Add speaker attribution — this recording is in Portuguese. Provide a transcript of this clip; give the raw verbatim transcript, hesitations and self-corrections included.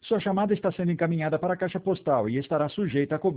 Speaker 1: Sua chamada está sendo encaminhada para a caixa postal e estará sujeita a cobrança.